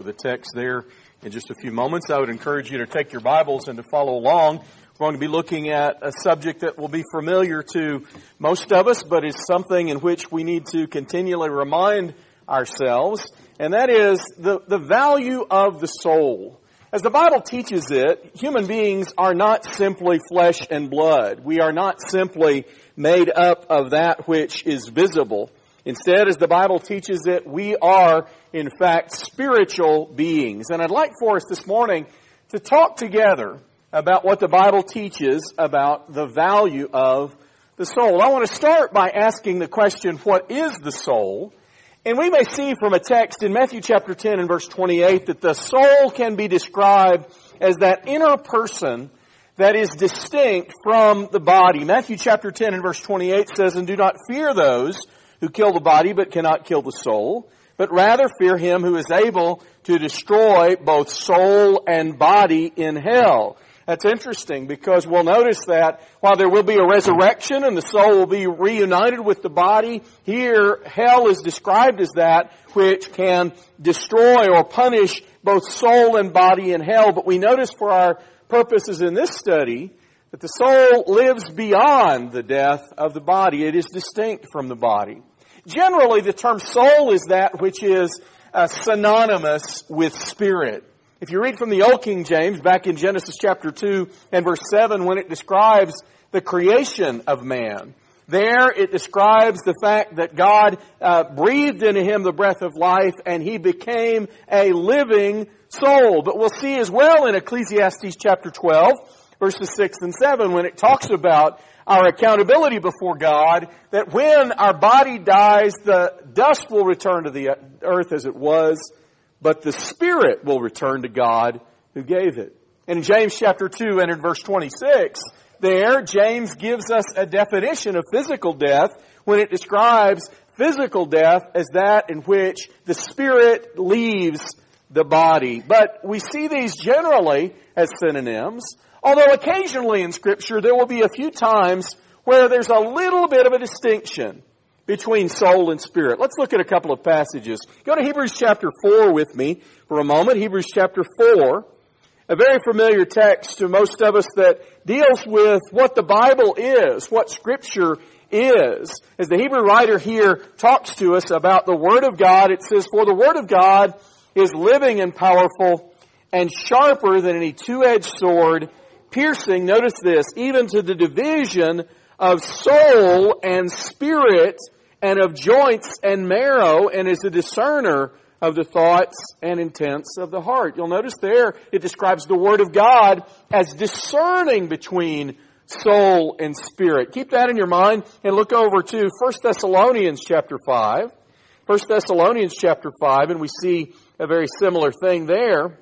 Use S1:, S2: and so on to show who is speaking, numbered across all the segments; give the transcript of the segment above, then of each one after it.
S1: the text there in just a few moments. I would encourage you to take your Bibles and to follow along. We're going to be looking at a subject that will be familiar to most of us, but is something in which we need to continually remind ourselves, and that is the value of the soul. As the Bible teaches it, human beings are not simply flesh and blood. We are not simply made up of that which is visible. Instead, as the Bible teaches it, we are, in fact, spiritual beings. And I'd like for us this morning to talk together about what the Bible teaches about the value of the soul. I want to start by asking the question, what is the soul? And we may see from a text in Matthew chapter 10 and verse 28 that the soul can be described as that inner person that is distinct from the body. Matthew chapter 10 and verse 28 says, "And do not fear those who kill the body but cannot kill the soul, but rather fear him who is able to destroy both soul and body in hell." That's interesting because we'll notice that while there will be a resurrection and the soul will be reunited with the body, here hell is described as that which can destroy or punish both soul and body in hell. But we notice for our purposes in this study that the soul lives beyond the death of the body. It is distinct from the body. Generally, the term soul is that which is synonymous with spirit. If you read from the Old King James, back in Genesis chapter 2 and verse 7, when it describes the creation of man, there it describes the fact that God breathed into him the breath of life and he became a living soul. But we'll see as well in Ecclesiastes chapter 12, verses 6 and 7, when it talks about our accountability before God, that when our body dies, the dust will return to the earth as it was, but the spirit will return to God who gave it. And in James chapter 2 and in verse 26, there James gives us a definition of physical death when it describes physical death as that in which the spirit leaves the body. But we see these generally as synonyms, although occasionally in Scripture there will be a few times where there's a little bit of a distinction between soul and spirit. Let's look at a couple of passages. Go to Hebrews chapter 4 with me for a moment. Hebrews chapter 4, a very familiar text to most of us that deals with what the Bible is, what Scripture is. As the Hebrew writer here talks to us about the Word of God, it says, "For the Word of God is living and powerful and sharper than any two-edged sword, piercing," notice this, "even to the division of soul and spirit and of joints and marrow, and is a discerner of the thoughts and intents of the heart." You'll notice there it describes the Word of God as discerning between soul and spirit. Keep that in your mind and look over to 1 Thessalonians chapter 5. 1 Thessalonians chapter 5, and we see a very similar thing there.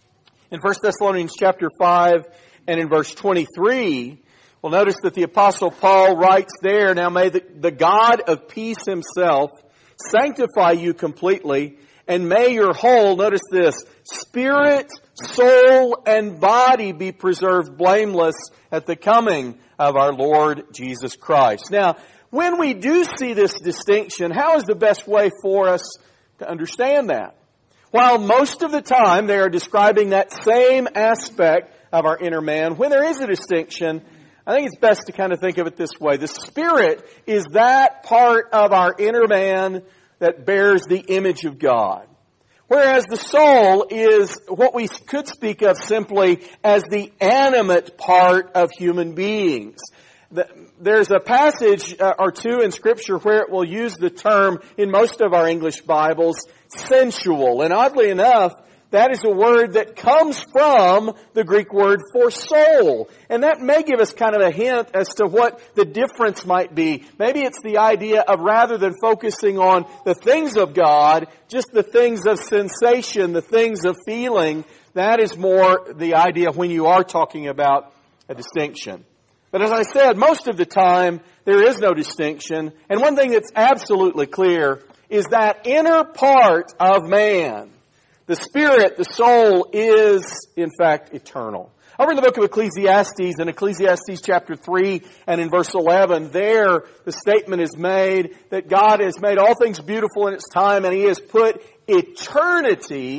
S1: In 1 Thessalonians chapter 5 and in verse 23, we'll notice that the Apostle Paul writes there, "Now may the God of peace himself sanctify you completely, and may your whole," notice this, "spirit, soul, and body be preserved blameless at the coming of our Lord Jesus Christ." Now, when we do see this distinction, how is the best way for us to understand that? While most of the time they are describing that same aspect of our inner man, when there is a distinction, I think it's best to kind of think of it this way. The spirit is that part of our inner man that bears the image of God. Whereas the soul is what we could speak of simply as the animate part of human beings. There's a passage or two in Scripture where it will use the term, in most of our English Bibles, sensual. And oddly enough, that is a word that comes from the Greek word for soul. And that may give us kind of a hint as to what the difference might be. Maybe it's the idea of, rather than focusing on the things of God, just the things of sensation, the things of feeling. That is more the idea when you are talking about a distinction. But as I said, most of the time there is no distinction. And one thing that's absolutely clear is that inner part of man, the spirit, the soul, is, in fact, eternal. Over in the book of Ecclesiastes, in Ecclesiastes chapter 3 and in verse 11, there the statement is made that God has made all things beautiful in its time and He has put eternity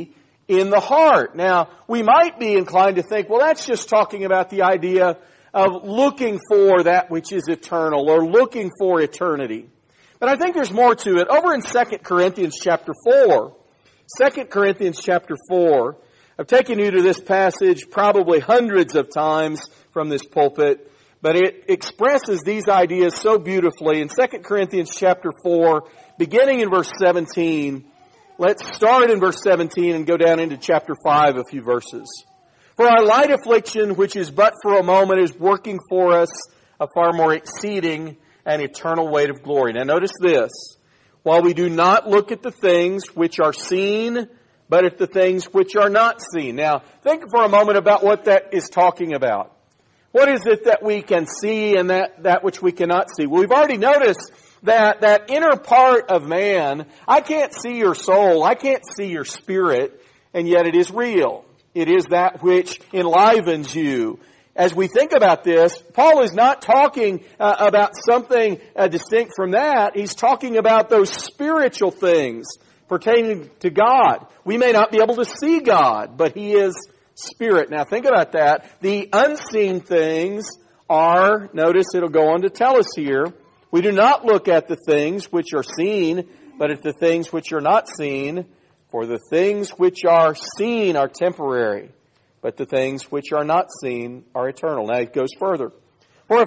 S1: in the heart. Now, we might be inclined to think, well, that's just talking about the idea of looking for that which is eternal or looking for eternity. But I think there's more to it. Over in 2 Corinthians chapter 4, 2 Corinthians chapter 4, I've taken you to this passage probably hundreds of times from this pulpit, but it expresses these ideas so beautifully. In 2 Corinthians chapter 4, beginning in verse 17, let's start in verse 17 and go down into chapter 5 a few verses. For our light affliction, which is but for a moment, is working for us a far more exceeding and eternal weight of glory. Now notice this. While we do not look at the things which are seen, but at the things which are not seen. Now, think for a moment about what that is talking about. What is it that we can see and that which we cannot see? Well, we've already noticed that inner part of man, I can't see your soul, I can't see your spirit, and yet it is real. It is that which enlivens you. As we think about this, Paul is not talking about something distinct from that. He's talking about those spiritual things pertaining to God. We may not be able to see God, but He is Spirit. Now think about that. The unseen things are, notice it'll go on to tell us here, we do not look at the things which are seen, but at the things which are not seen. For the things which are seen are temporary, but the things which are not seen are eternal. Now it goes further. For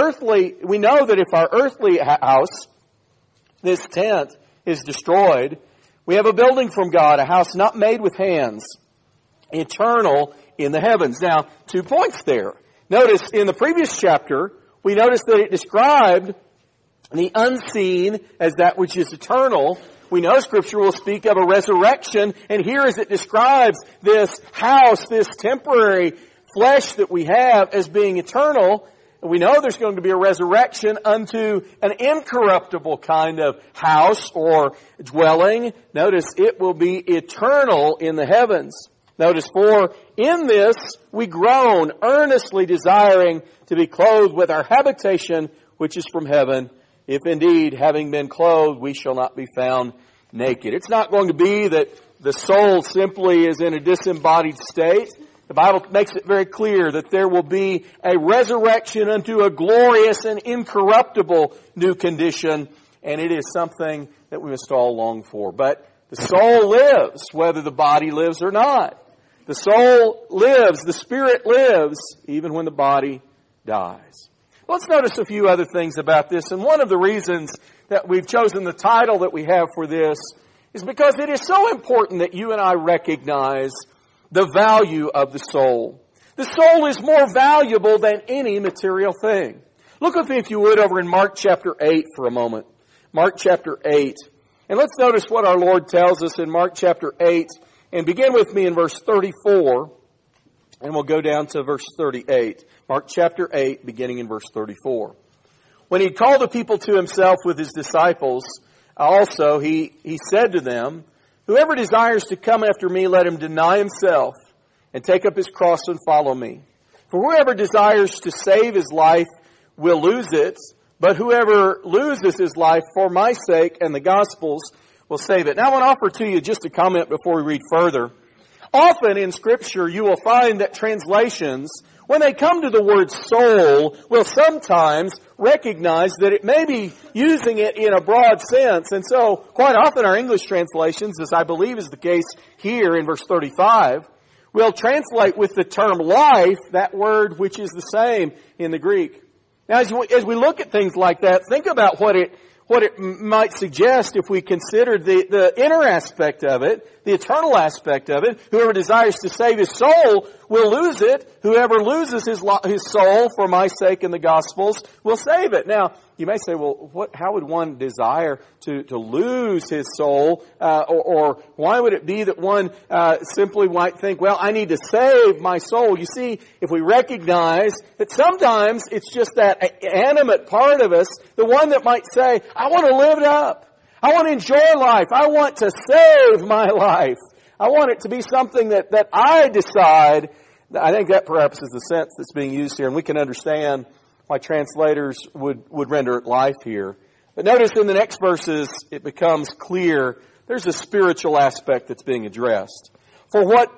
S1: we know that if our earthly house, this tent, is destroyed, we have a building from God, a house not made with hands, eternal in the heavens. Now, 2 points there. Notice in the previous chapter, we noticed that it described the unseen as that which is eternal. We know Scripture will speak of a resurrection, and here as it describes this house, this temporary flesh that we have as being eternal, we know there's going to be a resurrection unto an incorruptible kind of house or dwelling. Notice it will be eternal in the heavens. Notice, for in this we groan, earnestly desiring to be clothed with our habitation which is from heaven, if indeed, having been clothed, we shall not be found naked. It's not going to be that the soul simply is in a disembodied state. The Bible makes it very clear that there will be a resurrection unto a glorious and incorruptible new condition, and it is something that we must all long for. But the soul lives, whether the body lives or not. The soul lives, the spirit lives, even when the body dies. Let's notice a few other things about this, and one of the reasons that we've chosen the title that we have for this is because it is so important that you and I recognize the value of the soul. The soul is more valuable than any material thing. Look with me, if you would, over in Mark chapter 8 for a moment. Mark chapter 8. And let's notice what our Lord tells us in Mark chapter 8, and begin with me in verse 34, and we'll go down to verse 38. Mark chapter 8, beginning in verse 34. When he called the people to himself with his disciples, also he said to them, whoever desires to come after me, let him deny himself and take up his cross and follow me. For whoever desires to save his life will lose it, but whoever loses his life for my sake and the gospel's will save it. Now I want to offer to you just a comment before we read further. Often in Scripture you will find that translations, when they come to the word soul, will sometimes recognize that it may be using it in a broad sense. And so quite often our English translations, as I believe is the case here in verse 35, will translate with the term life, that word which is the same in the Greek. Now as we look at things like that, think about what it might suggest if we considered the inner aspect of it, the eternal aspect of it. Whoever desires to save his soul will lose it. Whoever loses his soul for my sake and the gospel's will save it. Now, you may say, well, how would one desire to lose his soul? Or why would it be that one simply might think, well, I need to save my soul? You see, if we recognize that sometimes it's just that animate part of us, the one that might say, I want to live it up. I want to enjoy life. I want to save my life. I want it to be something that I decide. I think that perhaps is the sense that's being used here, and we can understand why translators would render it life here. But notice in the next verses, it becomes clear there's a spiritual aspect that's being addressed. For what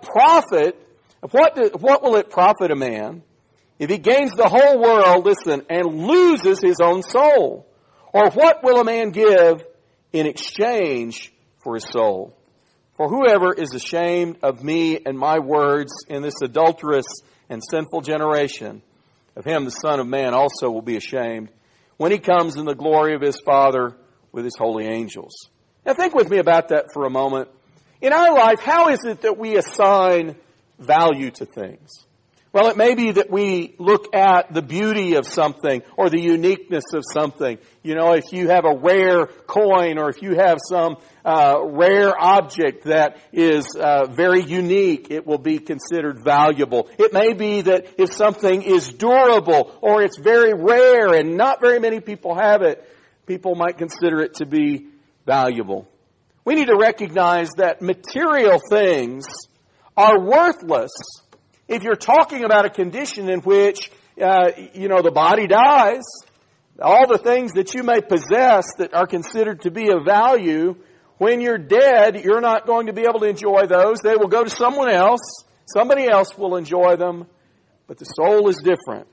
S1: will it profit a man if he gains the whole world, listen, and loses his own soul? Or what will a man give in exchange for his soul? For whoever is ashamed of me and my words in this adulterous and sinful generation, of him the Son of Man also will be ashamed when he comes in the glory of his Father with his holy angels. Now think with me about that for a moment. In our life, how is it that we assign value to things? Well, it may be that we look at the beauty of something or the uniqueness of something. You know, if you have a rare coin or if you have some rare object that is very unique, it will be considered valuable. It may be that if something is durable or it's very rare and not very many people have it, people might consider it to be valuable. We need to recognize that material things are worthless if you're talking about a condition in which, the body dies. All the things that you may possess that are considered to be of value, when you're dead, you're not going to be able to enjoy those. They will go to someone else. Somebody else will enjoy them. But the soul is different.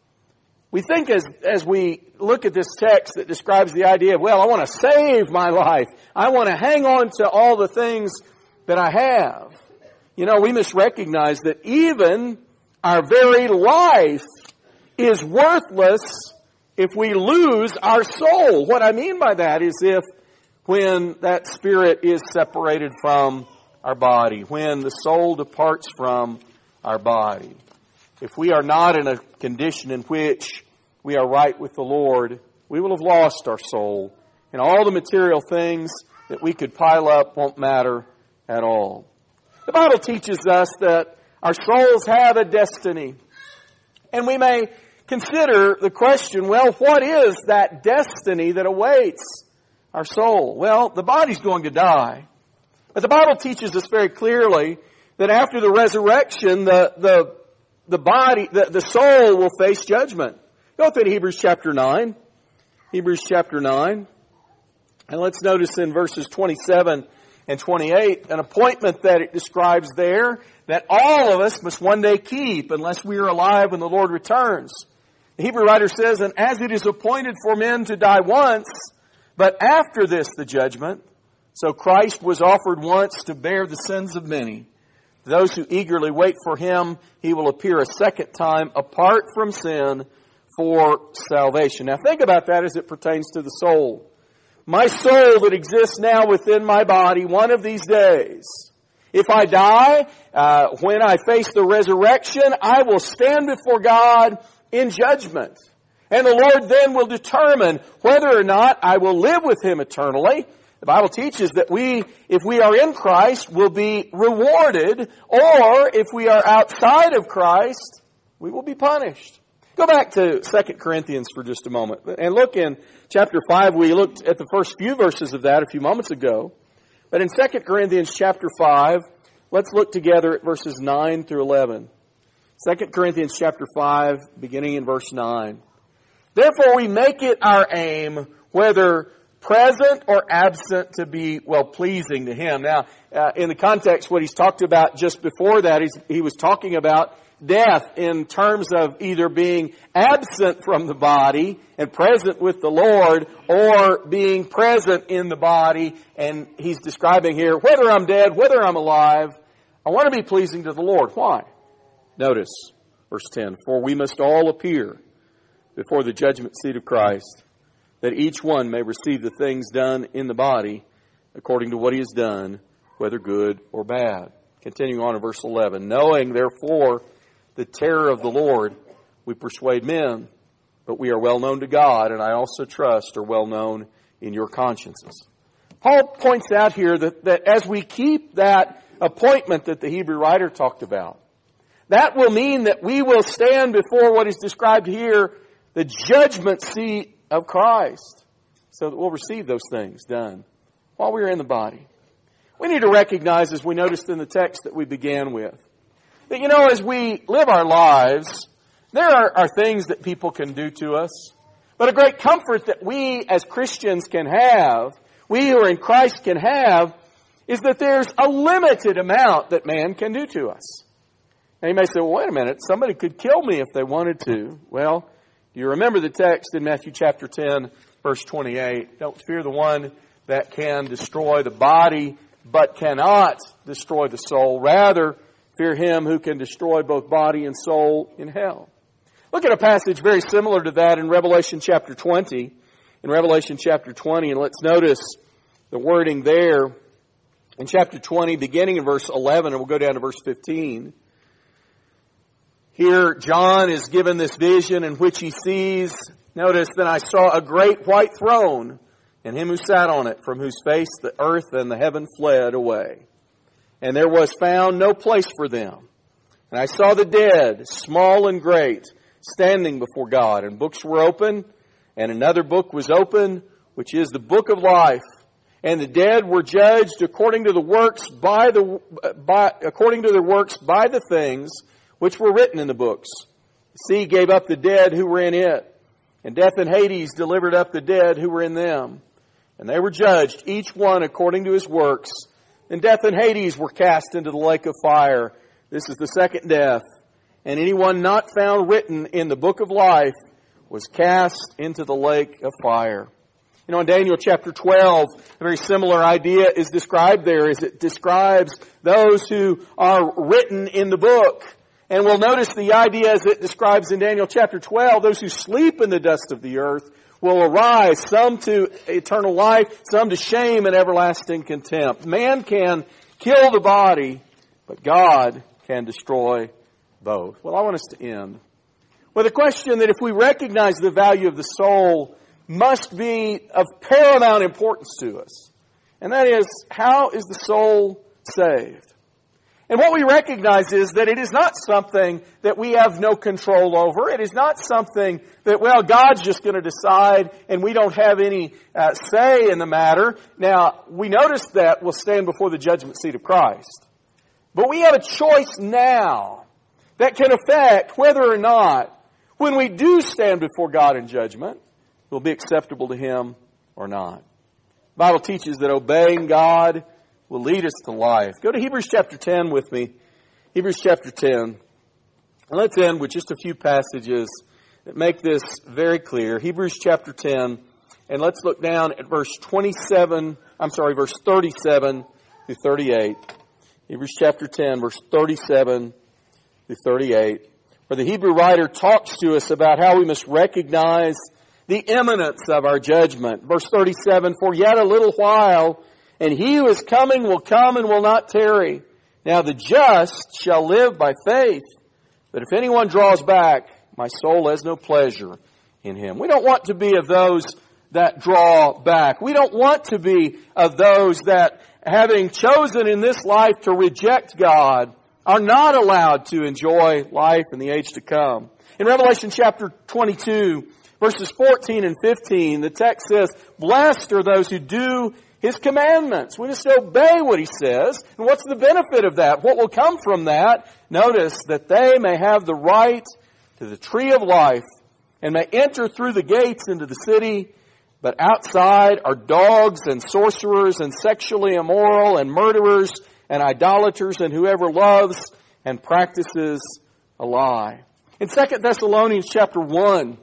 S1: We think as we look at this text that describes the idea of, I want to save my life. I want to hang on to all the things that I have. We must recognize that even our very life is worthless if we lose our soul. What I mean by that is when that spirit is separated from our body, when the soul departs from our body. If we are not in a condition in which we are right with the Lord, we will have lost our soul. And all the material things that we could pile up won't matter at all. The Bible teaches us that our souls have a destiny. And we may consider the question, what is that destiny that awaits our soul? Well, the body's going to die. But the Bible teaches us very clearly that after the resurrection, the soul will face judgment. Go to Hebrews chapter 9. Hebrews chapter 9. And let's notice in verses 27 and 28, an appointment that it describes there that all of us must one day keep unless we are alive when the Lord returns. The Hebrew writer says, and as it is appointed for men to die once, but after this the judgment, so Christ was offered once to bear the sins of many. To those who eagerly wait for Him, He will appear a second time apart from sin for salvation. Now think about that as it pertains to the soul. My soul that exists now within my body, one of these days, if I die, when I face the resurrection, I will stand before God in judgment. And the Lord then will determine whether or not I will live with Him eternally. The Bible teaches that if we are in Christ, will be rewarded, or if we are outside of Christ, we will be punished. Go back to 2 Corinthians for just a moment and look in chapter 5. We looked at the first few verses of that a few moments ago. But in 2 Corinthians chapter 5, let's look together at verses 9 through 11. 2 Corinthians chapter 5, beginning in verse 9. Therefore we make it our aim, whether present or absent, to be well-pleasing to Him. Now, in the context, what he's talked about just before that, he was talking about death in terms of either being absent from the body and present with the Lord, or being present in the body. And he's describing here, whether I'm dead, whether I'm alive, I want to be pleasing to the Lord. Why? Notice verse 10. For we must all appear before the judgment seat of Christ, that each one may receive the things done in the body according to what he has done, whether good or bad. Continuing on in verse 11. Knowing, therefore, the terror of the Lord, we persuade men, but we are well known to God, and I also trust are well known in your consciences. Paul points out here that as we keep that appointment that the Hebrew writer talked about, that will mean that we will stand before what is described here, the judgment seat of Christ, so that we'll receive those things done while we are in the body. We need to recognize, as we noticed in the text that we began with, that, as we live our lives, there are things that people can do to us. But a great comfort that we as Christians can have, we who are in Christ can have, is that there's a limited amount that man can do to us. Now you may say, well, wait a minute, somebody could kill me if they wanted to. Well, do you remember the text in Matthew chapter 10, verse 28? Don't fear the one that can destroy the body, but cannot destroy the soul. Rather, fear him who can destroy both body and soul in hell. Look at a passage very similar to that in Revelation chapter 20. In Revelation chapter 20, and let's notice the wording there in chapter 20, beginning in verse 11, and we'll go down to verse 15. Here, John is given this vision in which he sees, notice, then I saw a great white throne, and him who sat on it, from whose face the earth and the heaven fled away. And there was found no place for them. And I saw the dead, small and great, standing before God, and books were open, and another book was open, which is the book of life. And the dead were judged according to their works by the things which were written in the books. The sea gave up the dead who were in it, and death and Hades delivered up the dead who were in them. And they were judged, each one according to his works. And death and Hades were cast into the lake of fire. This is the second death. And anyone not found written in the book of life was cast into the lake of fire. You know, in Daniel chapter 12, a very similar idea is described there as it describes those who are written in the book. And we'll notice the idea as it describes in Daniel chapter 12, those who sleep in the dust of the earth will arise, some to eternal life, some to shame and everlasting contempt. Man can kill the body, but God can destroy both. Well, I want us to end with a question that if we recognize the value of the soul, must be of paramount importance to us. And that is, how is the soul saved? And what we recognize is that it is not something that we have no control over. It is not something that, well, God's just going to decide and we don't have any say in the matter. Now, we notice that we'll stand before the judgment seat of Christ. But we have a choice now that can affect whether or not, when we do stand before God in judgment, will be acceptable to Him or not. The Bible teaches that obeying God will lead us to life. Go to Hebrews chapter 10 with me. Hebrews chapter 10. And let's end with just a few passages that make this very clear. Hebrews chapter 10. And let's look down at verse 37 through 38. Hebrews chapter 10, verse 37 through 38. Where the Hebrew writer talks to us about how we must recognize the imminence of our judgment. Verse 37, for yet a little while, and he who is coming will come and will not tarry. Now the just shall live by faith. But if anyone draws back, my soul has no pleasure in him. We don't want to be of those that draw back. We don't want to be of those that, having chosen in this life to reject God, are not allowed to enjoy life in the age to come. In Revelation chapter 22, verses 14 and 15, the text says, blessed are those who do His commandments. We just obey what He says. And what's the benefit of that? What will come from that? Notice that they may have the right to the tree of life and may enter through the gates into the city. But outside are dogs and sorcerers and sexually immoral and murderers and idolaters and whoever loves and practices a lie. In 2 Thessalonians chapter 1,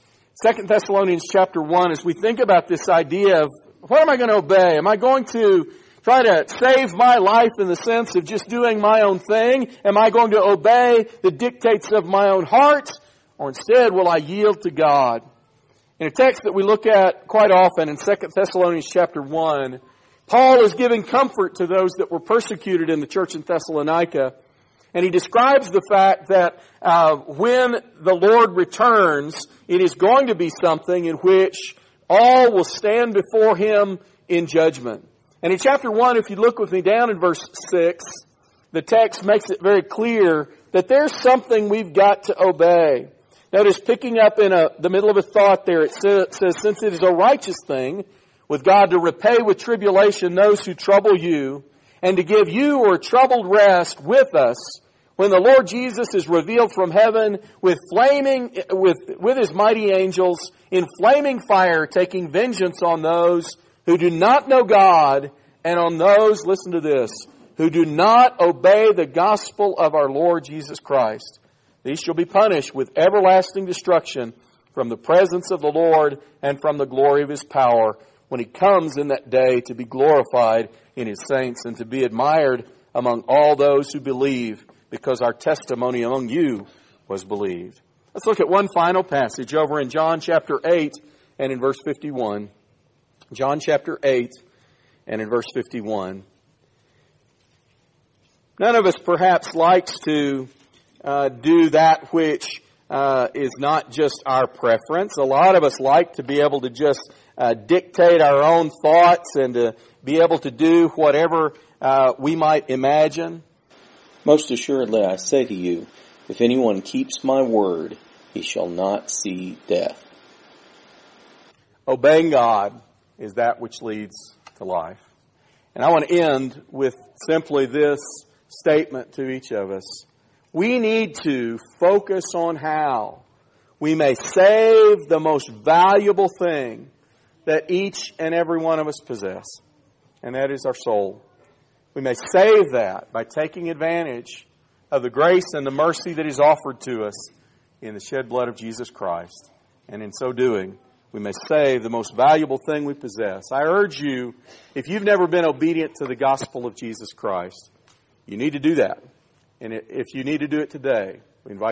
S1: as we think about this idea of what am I going to obey? Am I going to try to save my life in the sense of just doing my own thing? Am I going to obey the dictates of my own heart? Or instead, will I yield to God? In a text that we look at quite often in 2 Thessalonians chapter 1, Paul is giving comfort to those that were persecuted in the church in Thessalonica. And he describes the fact that when the Lord returns, it is going to be something in which all will stand before Him in judgment. And in chapter 1, if you look with me down in verse 6, the text makes it very clear that there's something we've got to obey. Notice, picking up in the middle of a thought there, it says, since it is a righteous thing with God to repay with tribulation those who trouble you, and to give you or troubled rest with us, when the Lord Jesus is revealed from heaven with His mighty angels in flaming fire, taking vengeance on those who do not know God and on those, listen to this, who do not obey the gospel of our Lord Jesus Christ. These shall be punished with everlasting destruction from the presence of the Lord and from the glory of His power, when He comes in that day to be glorified in His saints and to be admired among all those who believe, because our testimony among you was believed. Let's look at one final passage over in John chapter 8 and in verse 51. John chapter 8 and in verse 51. None of us perhaps likes to do that which is not just our preference. A lot of us like to be able to just dictate our own thoughts and to be able to do whatever we might imagine.
S2: Most assuredly I say to you, if anyone keeps my word, he shall not see death.
S1: Obeying God is that which leads to life. And I want to end with simply this statement to each of us. We need to focus on how we may save the most valuable thing that each and every one of us possess, and that is our soul. We may save that by taking advantage of the grace and the mercy that is offered to us in the shed blood of Jesus Christ. And in so doing, we may save the most valuable thing we possess. I urge you, if you've never been obedient to the gospel of Jesus Christ, you need to do that. And if you need to do it today,